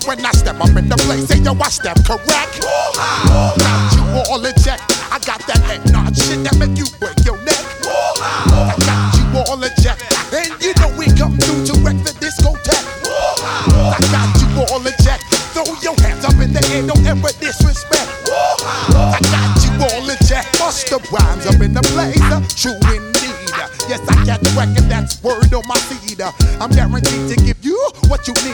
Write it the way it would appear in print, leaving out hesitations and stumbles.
when I step up in the place, say yo, I step correct. Got you all in check. I got that eggnog shit that make you break your neck. I got you all in check, and you know we come through to wreck the discotheque. I got you all in check. Throw your hands up in the air, don't ever disrespect. I got you all in check. Bust the rhymes up in the place, true indeed. Yes, I got the record, that's word on my feed. I'm guaranteed to give you what you need.